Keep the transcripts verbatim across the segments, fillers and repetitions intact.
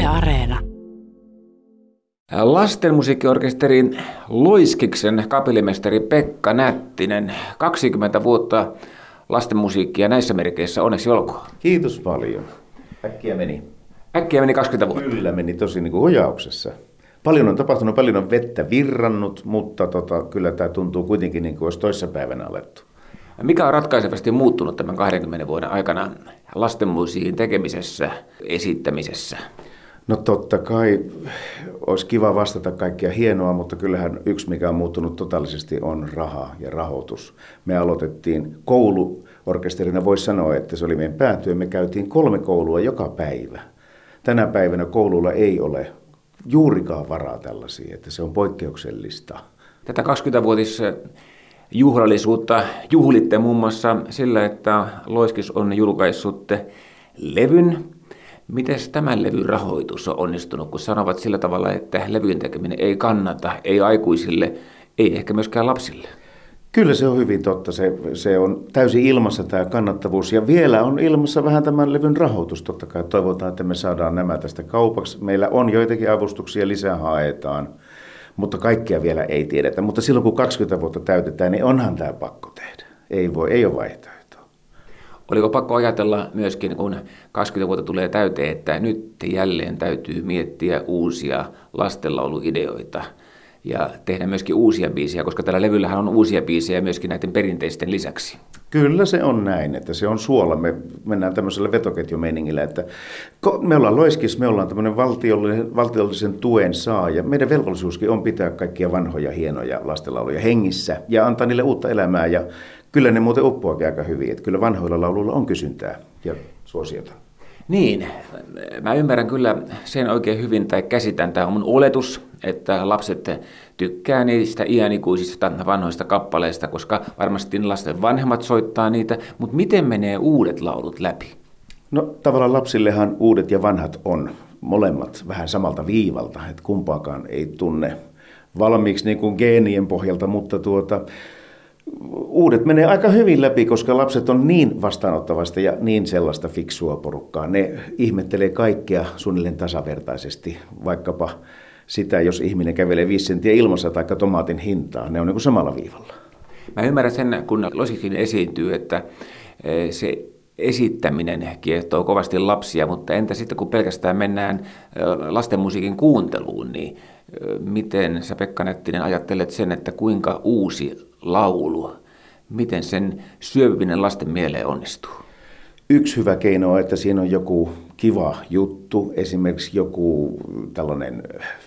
Yle Areena. Lastenmusiikkiorkesterin Loiskiksen kapellimestari Pekka Nättinen, kaksikymmentä vuotta lastenmusiikkia näissä merkeissä, onneksi olkoon. Kiitos paljon. Äkkiä meni. Äkkiä meni kaksikymmentä vuotta. Kyllä meni tosi niin kuin hojauksessa. Paljon on tapahtunut, paljon on vettä virrannut, mutta tota, kyllä tämä tuntuu kuitenkin niin kuin olisi toissapäivänä alettu. Mikä on ratkaisevasti muuttunut tämän kahdenkymmenen vuoden aikana lastenmusiikin tekemisessä, esittämisessä? No totta kai olisi kiva vastata kaikkea hienoa, mutta kyllähän yksi mikä on muuttunut totaalisesti on raha ja rahoitus. Me aloitettiin kouluorkesterina, voisi sanoa, että se oli meidän päätyö. Me käytiin kolme koulua joka päivä. Tänä päivänä koululla ei ole juurikaan varaa tällaisia, että se on poikkeuksellista. Tätä kaksikymmentävuotis juhlallisuutta juhlitte muun muassa sillä, että Loiskis on julkaissut levyn. Miten tämän levyn rahoitus on onnistunut, kun sanovat sillä tavalla, että levyjen tekeminen ei kannata, ei aikuisille, ei ehkä myöskään lapsille? Kyllä se on hyvin totta. Se, se on täysin ilmassa tämä kannattavuus ja vielä on ilmassa vähän tämän levyn rahoitus. Totta kai toivotaan, että me saadaan nämä tästä kaupaksi. Meillä on joitakin avustuksia, lisää haetaan, mutta kaikkia vielä ei tiedetä. Mutta silloin kun kaksikymmentä vuotta täytetään, niin onhan tämä pakko tehdä. Ei, voi, ei ole vaihtoehtoa. Oliko pakko ajatella myöskin, kun kaksikymmentä vuotta tulee täyteen, että nyt jälleen täytyy miettiä uusia lastenlauluideoita ja tehdä myöskin uusia biisejä, koska tällä levyllähän on uusia biisejä myöskin näiden perinteisten lisäksi? Kyllä se on näin, että se on suola. Me mennään tämmöisellä vetoketjumeiningillä, että me ollaan Loiskis, me ollaan tämmöinen valtiollisen, valtiollisen tuen saaja. Meidän velvollisuuskin on pitää kaikkia vanhoja, hienoja lastenlauluja hengissä ja antaa niille uutta elämää ja kyllä ne muuten uppoakin aika hyvin, että kyllä vanhoilla lauluilla on kysyntää ja suosiota. Niin, mä ymmärrän kyllä sen oikein hyvin tai käsitän. Tämä on mun oletus, että lapset tykkää niistä iänikuisista vanhoista kappaleista, koska varmasti lasten vanhemmat soittaa niitä, mutta miten menee uudet laulut läpi? No tavallaan lapsillehan uudet ja vanhat on molemmat vähän samalta viivalta, että kumpaakaan ei tunne valmiiksi niin kuin geenien pohjalta, mutta tuota... Uudet menee aika hyvin läpi, koska lapset on niin vastaanottavasta ja niin sellaista fiksua porukkaa. Ne ihmettelee kaikkea suunnilleen tasavertaisesti, vaikkapa sitä, jos ihminen kävelee viisi senttiä ilmassa tai tomaatin hintaa. Ne on niin kuin samalla viivalla. Mä ymmärrän sen, kun Loiskiksen esiintyy, että se esittäminen kiehtoo kovasti lapsia, mutta entä sitten kun pelkästään mennään lastenmusiikin kuunteluun, niin miten sä Pekka Nättinen ajattelet sen, että kuinka uusi laulu, miten sen syöpyminen lasten mieleen onnistuu? Yksi hyvä keino on, että siinä on joku kiva juttu, esimerkiksi joku tällainen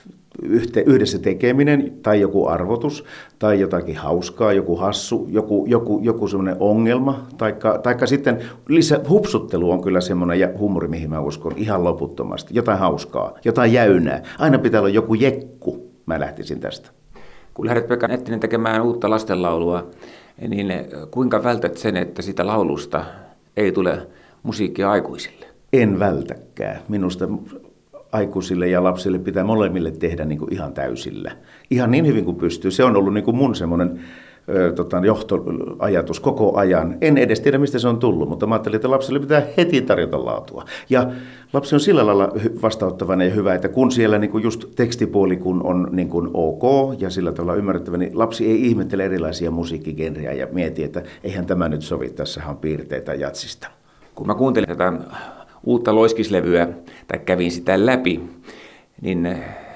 yhdessä tekeminen tai joku arvotus tai jotakin hauskaa, joku hassu, joku, joku, joku semmoinen ongelma. Taikka, taikka sitten lisä, hupsuttelu on kyllä semmoinen ja huumori, mihin mä uskon ihan loputtomasti. Jotain hauskaa, jotain jäynää. Aina pitää olla joku jekku. Mä lähtisin tästä. Kun lähdet Pekka Nättinen tekemään uutta lastenlaulua, niin kuinka vältät sen, että sitä laulusta ei tule musiikkia aikuisille? En vältäkään. Minusta aikuisille ja lapsille pitää molemmille tehdä niin kuin ihan täysillä. Ihan niin hyvin kuin pystyy. Se on ollut niin kuin mun semmoinen ö, tota, johtoajatus koko ajan. En edes tiedä, mistä se on tullut, mutta mä ajattelin, että lapsille pitää heti tarjota laatua. Ja lapsi on sillä lailla vastaanottavainen ja hyvä, että kun siellä niin kuin just tekstipuoli kun on niin kuin ok ja sillä tavalla ymmärrettävä, niin lapsi ei ihmettele erilaisia musiikkigenrejä ja mieti, että eihän tämä nyt sovi, tässähän on piirteitä jatsista. Kun mä kuuntelin tätä uutta Loiskislevyä tai kävin sitä läpi, niin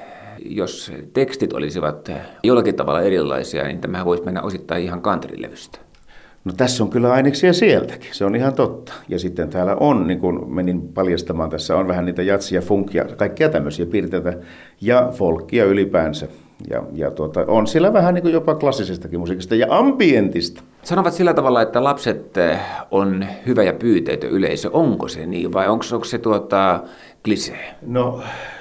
jos tekstit olisivat jollakin tavalla erilaisia, niin tämähän voisi mennä osittain ihan countrylevystä. No tässä on kyllä aineksia sieltäkin, se on ihan totta. Ja sitten täällä on, niin kuin menin paljastamaan, tässä on vähän niitä jatsia, funkia, kaikkia tämmöisiä piirteitä ja folkia ylipäänsä. Ja, ja tuota, on siellä vähän niin kuin jopa klassisestakin musiikista ja ambientista. Sanovat sillä tavalla, että lapset on hyvä ja pyyteetön yleisö. Onko se niin vai onko, onko se tuota, klisee? No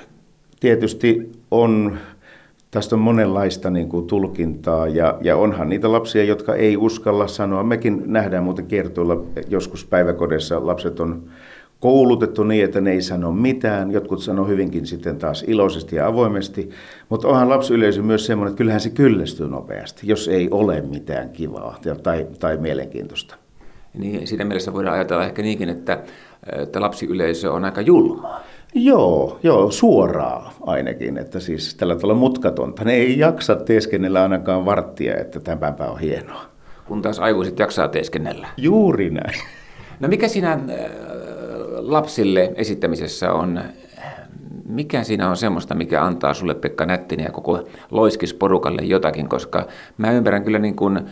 tietysti on, tästä on monenlaista niin kuin tulkintaa ja, ja onhan niitä lapsia, jotka ei uskalla sanoa. Mekin nähdään muuten kiertuilla joskus päiväkodissa lapset on koulutettu niin, että ne ei sano mitään. Jotkut sanoo hyvinkin sitten taas iloisesti ja avoimesti. Mutta onhan lapsiyleisö myös semmoinen, että kyllähän se kyllästyy nopeasti, jos ei ole mitään kivaa tai, tai mielenkiintoista. Niin siinä mielessä voidaan ajatella ehkä niinkin, että, että lapsiyleisö on aika julmaa. Joo, joo, suoraa ainakin, että siis tällä tavalla mutkatonta. Ne ei jaksa teeskennellä ainakaan varttia, että tämänpä on hienoa. Kun taas aikuiset jaksaa teeskennellä. Juuri näin. No mikä siinä äh, lapsille esittämisessä on, mikä siinä on semmoista, mikä antaa sulle, Pekka Nättinen, ja koko Loiskisporukalle jotakin, koska mä ymmärrän kyllä niin kuin, ä,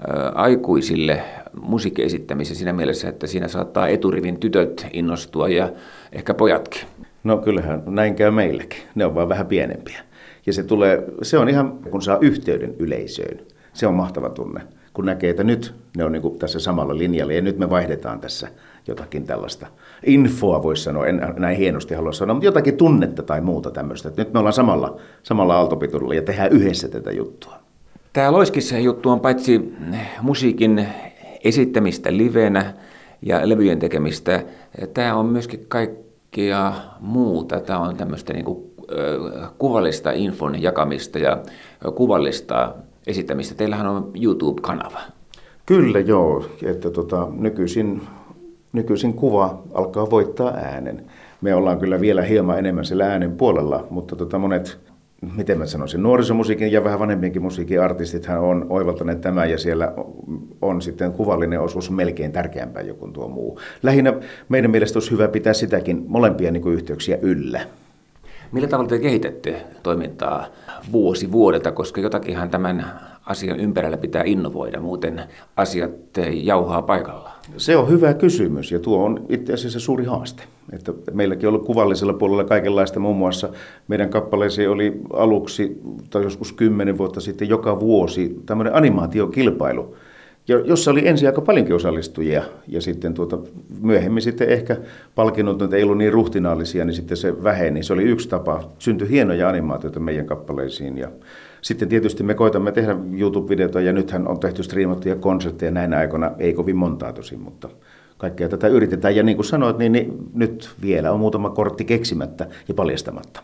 aikuisille musiikkiesittämisen siinä mielessä, että siinä saattaa eturivin tytöt innostua ja ehkä pojatkin. No kyllähän näin käy meilläkin. Ne on vaan vähän pienempiä. Ja se tulee, se on ihan, kun saa yhteyden yleisöön. Se on mahtava tunne, kun näkee, että nyt ne on niin kuin tässä samalla linjalla ja nyt me vaihdetaan tässä jotakin tällaista infoa, voisi sanoa, en näin hienosti halua sanoa, mutta jotakin tunnetta tai muuta tämmöistä. Että nyt me ollaan samalla, samalla aaltopituudella ja tehdään yhdessä tätä juttua. Tämä Loiskissa-juttu on paitsi musiikin esittämistä livenä ja levyjen tekemistä, tämä on myöskin kaikkea muuta. Tämä on tämmöistä niin kuin kuvallista infon jakamista ja kuvallista esittämistä. Teillähän on YouTube-kanava. Kyllä joo, että tota, nykyisin, nykyisin kuva alkaa voittaa äänen. Me ollaan kyllä vielä hieman enemmän sillä äänen puolella, mutta tota monet, miten mä sanoisin, nuorisomusiikin ja vähän vanhempienkin musiikin artistithan on oivaltaneet tämän ja siellä on sitten kuvallinen osuus melkein tärkeämpää joku tuo muu. Lähinnä meidän mielestä olisi hyvä pitää sitäkin molempia niin kuin yhteyksiä yllä. Millä tavalla te kehitätte toimintaa vuosi vuodelta, koska jotakinhan tämän asian ympärillä pitää innovoida, muuten asiat jauhaa paikallaan? Se on hyvä kysymys ja tuo on itse asiassa suuri haaste. Että meilläkin on ollut kuvallisella puolella kaikenlaista, muun muassa meidän kappaleisiin oli aluksi tai joskus kymmenen vuotta sitten joka vuosi tämmöinen animaatiokilpailu, jossa oli ensin aika paljonkin osallistujia ja sitten tuota, myöhemmin sitten ehkä palkinnot, että ei ollut niin ruhtinaallisia, niin sitten se väheni. Se oli yksi tapa. Syntyi hienoja animaatioita meidän kappaleisiin ja sitten tietysti me koitamme tehdä YouTube-videota ja nythän on tehty striimattuja konsertteja näinä aikoina, ei kovin montaa tosin, mutta kaikkea tätä yritetään. Ja niin kuin sanoit, niin, niin nyt vielä on muutama kortti keksimättä ja paljastamatta.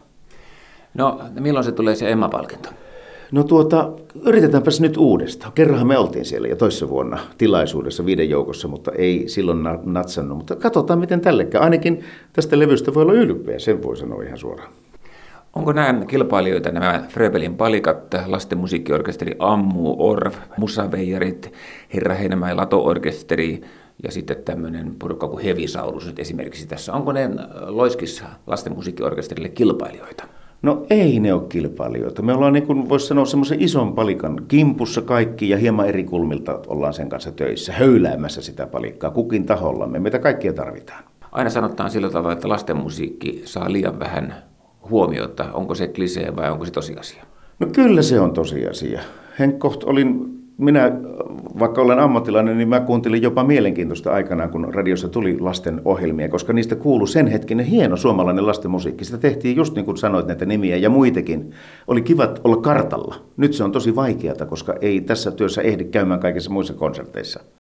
No milloin se tulee se Emma-palkinto? No tuota, yritetäänpäs nyt uudestaan. Kerranhan me oltiin siellä ja toissa vuonna tilaisuudessa viiden joukossa, mutta ei silloin natsannut. Mutta katsotaan miten tällekään. Ainakin tästä levystä voi olla ylpeä, sen voi sanoa ihan suoraan. Onko nämä kilpailijoita, nämä Fröbelin palikat, lasten musiikkiorkesteri Ammu, Orv, Musaveijarit, Herra Heinämäen Lato-orkesteri ja sitten tämmöinen porukka kuin Hevisaurus nyt esimerkiksi tässä. Onko ne Loiskissa lasten musiikkiorkesterille kilpailijoita? No ei ne ole kilpailijoita. Me ollaan niin kuin voisi sanoa semmoisen ison palikan kimpussa kaikki ja hieman eri kulmilta ollaan sen kanssa töissä, höyläämässä sitä palikkaa kukin tahollamme. Meitä kaikkia tarvitaan. Aina sanotaan sillä tavalla, että lasten musiikki saa liian vähän huomiota. Onko se klisee vai onko se tosiasia? No kyllä se on tosiasia. Henkkoht olin, minä vaikka olen ammattilainen, niin mä kuuntelin jopa mielenkiintoista aikanaan, kun radiossa tuli lasten ohjelmia, koska niistä kuului sen hetkinen hieno suomalainen lasten musiikki. Sitä tehtiin just niin kuin sanoit näitä nimiä ja muitakin. Oli kiva olla kartalla. Nyt se on tosi vaikeata, koska ei tässä työssä ehdi käymään kaikissa muissa konserteissa.